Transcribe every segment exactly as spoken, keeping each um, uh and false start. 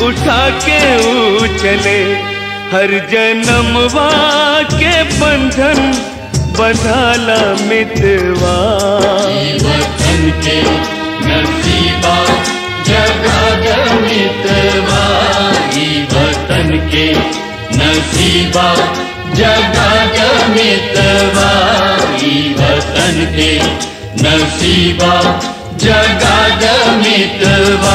उठा के उछले, हर जन्मवा के बंधन बंधाला मितवा। वतन के नसीबा जगा द मितवा, वतन के नसीबा जगा द मितवा, वतन के नसीबा जगा द मितवा।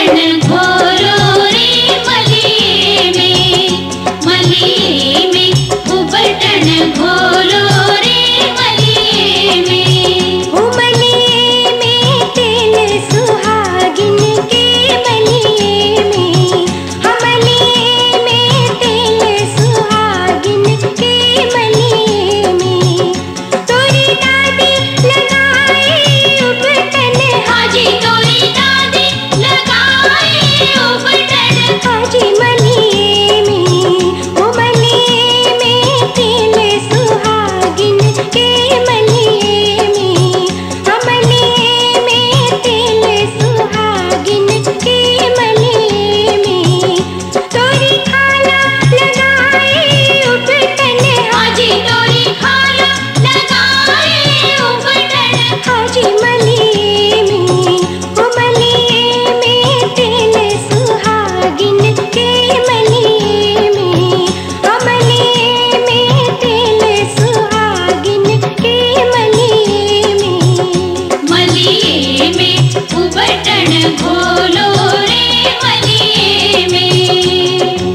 उबटन घोलो रे मलिए में, मलिए में उबटन घोलो रे मलिए में। ओ मलिए में तेल सुहागिन के मलिए में, हम मलिए में तेल सुहागिन के मलिए में। तोरी दादी लगाए उबटन हाजी, तोरी दादी लगाए उबटन हाजी मलिए में। ओ मलिए में तेल सुहागिन के मलिए में, हम मलिए में तेल सुहागिन के मलिए में। तोरी खाला लगाए उबटन हाजी, तोरी खाला लगाए उबटन हाजी मलिए में। ओ मलिए में तेल सुहागिन के मलिए में, हम मलिए में तेल सुहागिन के मलिए में। मलिए में उबटन घोलो रे मलिए में।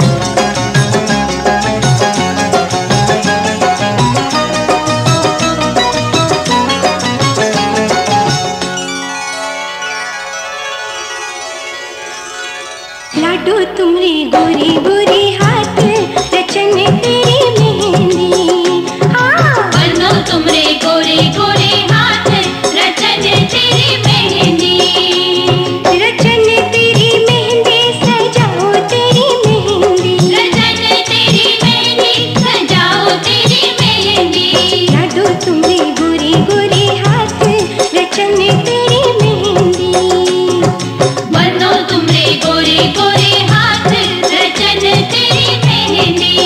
लाडो तुमरे गोरे गोरे हाथ, रचन तेरी मेहंदी। हाँ बनो तुमरे गोरे गोरे हाथ, रचन तेरी मेहंदी। रचन तेरी मेहंदी सजाओ तेरी मेहंदी, रचन तेरी मेहंदी सजाओ तेरी मेहंदी। लाडो तुमरे गोरे गोरे हाथ, रचन तेरी मेहंदी। बनो तुमरे गोरे गोरे हाथ, रचन तेरी मेहंदी।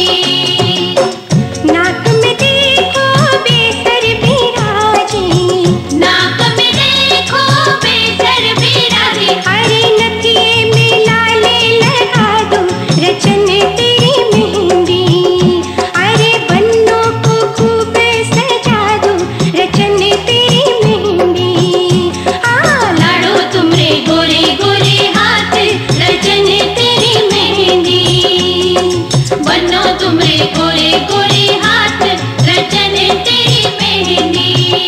नाक में देखो बेसर बिराजे, नाक में देखो बेसर बिराजे। अरे नथिए में लाले लगा दो, रचन तेरी मेहंदी। अरे बन्नों को खूब सजा दो, रचन तेरी मेहंदी। हाँ लाडो तुमरे गोरे गोरे हाथ, रचन तेरी मेहंदी। बनो तुमरे गोरे गोरे हाथ, रचन तेरी मेहंदी।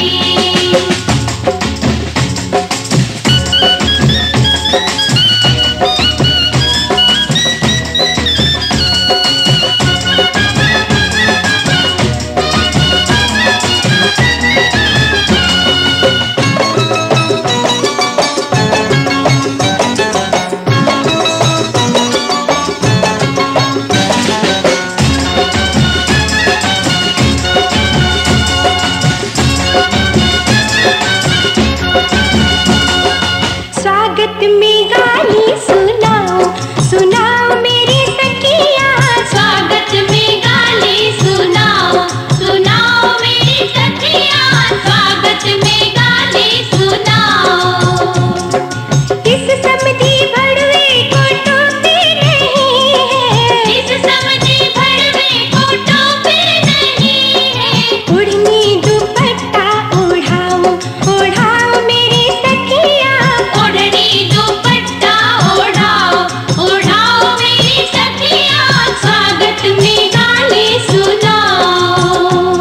स्वागत में गाली सुनाओ, सुनाओ मेरी सखिया। स्वागत में गाली सुनाओ, सुनाओ मेरी सखिया। स्वागत में गाली सुनाओ। इस समधी भड़वे को टोपी नहीं है, इस समधी भड़वे को टोपी नहीं है। उड़नी दुपट्टा ओढ़ाओ, ओढ़ाओ मेरी सखिया। ओढ़नी दुपट्टा ओढ़ाओ, ओढ़ाओ मेरी सखिया। स्वागत में गाली सुनाओ।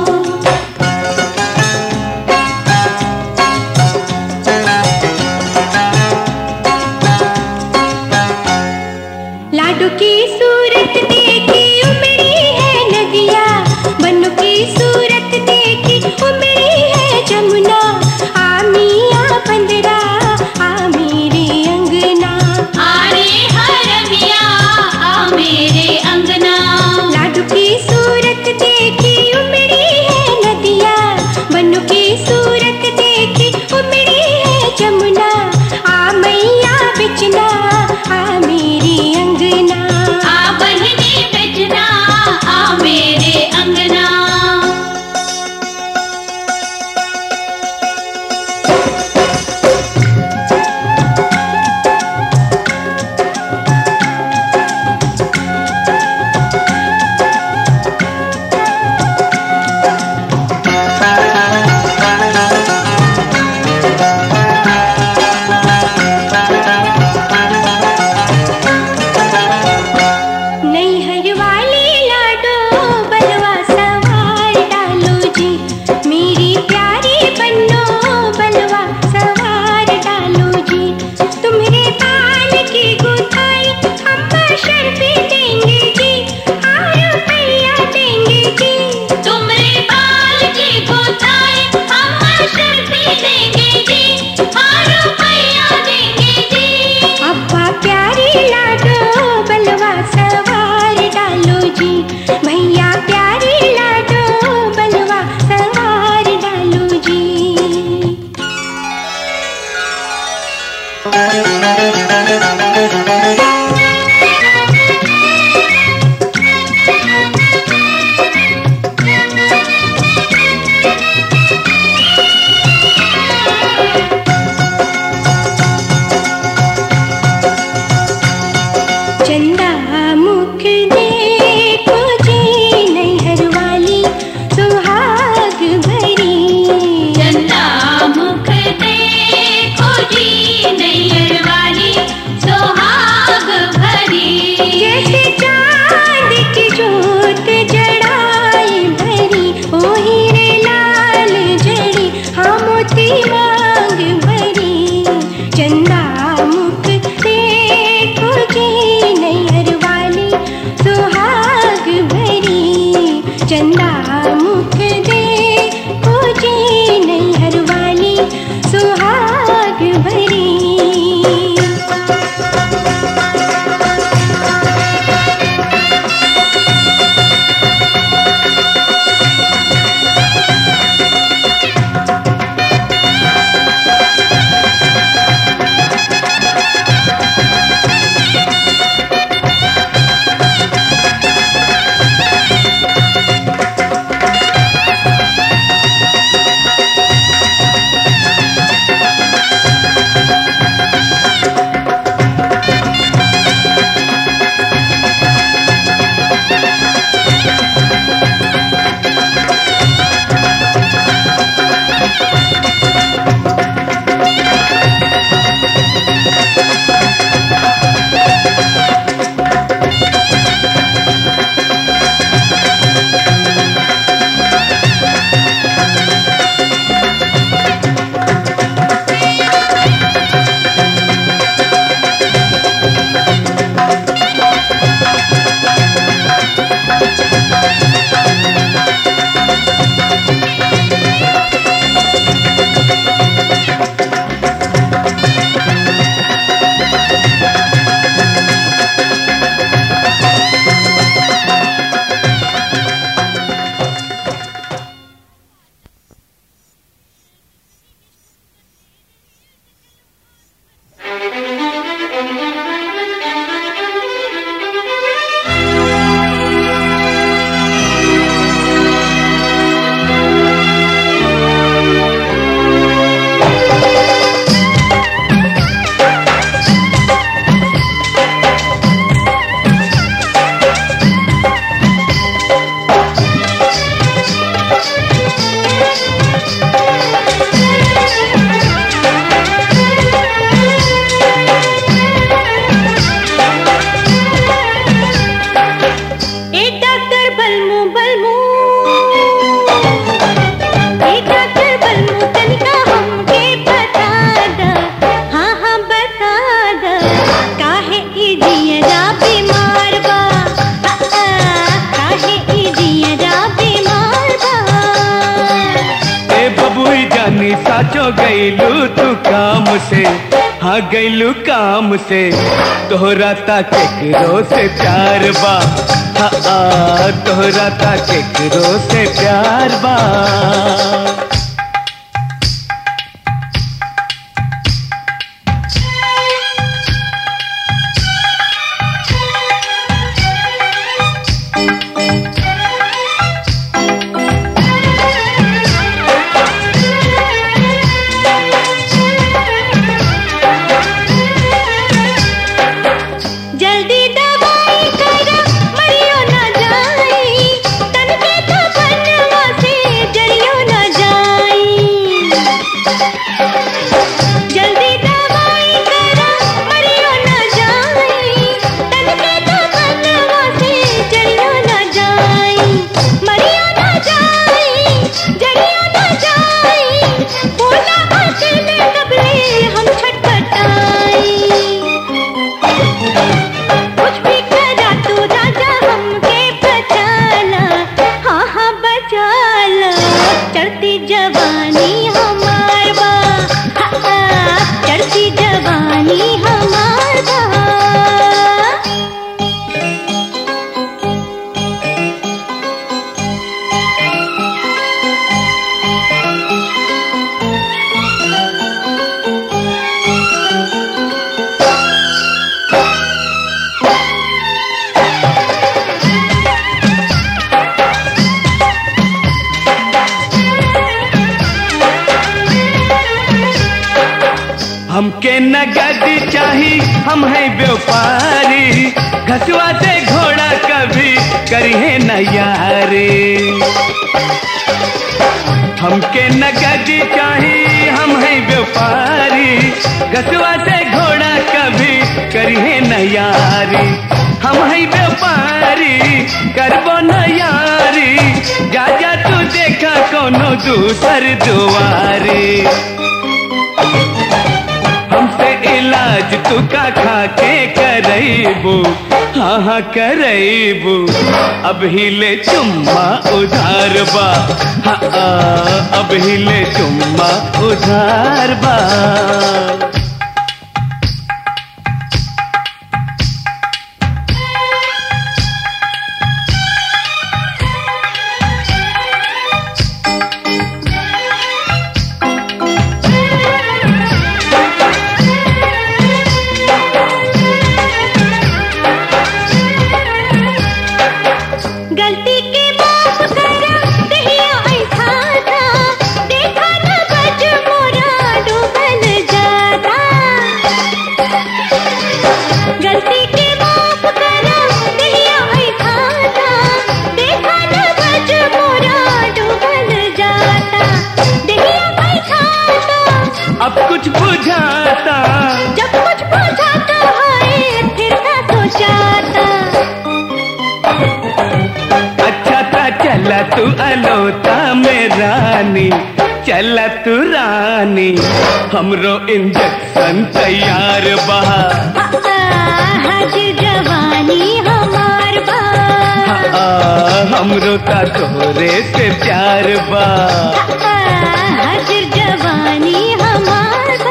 लाडो की सूरत देखी उमड़ी है नदिया, बन्नों की सूरत देखी उमड़ी है जमुना। आ मियां बंदरा आ मेरे अंगना, आ रे हरमिया आ मेरे अंगना। लाडो की सूरत देखी उमड़ी है नदिया, बन्नों की सूरत देखी उमड़ी है जमुना। आ मैया बिचना आ मेरी अंगना। चंदा मुख दे पूजे नैहर वाली सुहाग भरी। साचो गईलू तू काम से, हाँ गईलू काम से, तोहरा ता केकरो से प्यार बा, हाँ तोहरा ता केकरो से प्यार बा। हमके नगद चाही, हम है व्यापारी, घसुआ से घोड़ा कभी करिए न यारी। हमके नगद चाही, हम है व्यापारी, घसुआ से घोड़ा कभी करिए न यारी। हम है व्यापारी करबो न यारी, जा जा तू देखा कोनो दूसर दुआरी। हमसे इला आज तू का खा के करैबू, हाँ हाँ करैबू, अब हिले चुम्मा उधार बा, हाँ अब हिले चुम्मा उधार बा। गलती के माफ करा दहिया ऐसा था, देखा न बज मोरा डूबल जाता। गलती के माफ करा दहिया ऐसा था, देखा न बज मोरा डूबल जाता। दहिया ऐसा था अब कुछ बुझाता, जब कुछ बुझाता है फिर ना सोचाता। अच्छा था चला तू अलोता में रानी, चला तू रानी, हमरो इंजेक्शन तैयार बा, हाजिर जवानी हमार बा, हमरो का तोरे से प्यार बा, हाजिर जवानी हमार बा।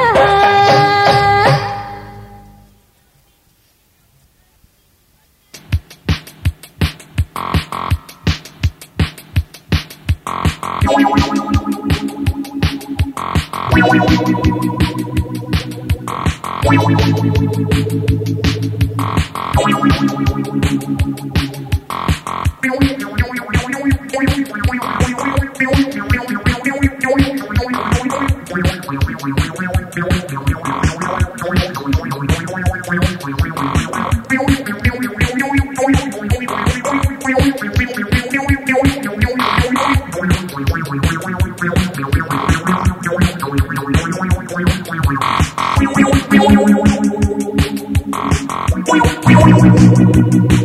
Thank you.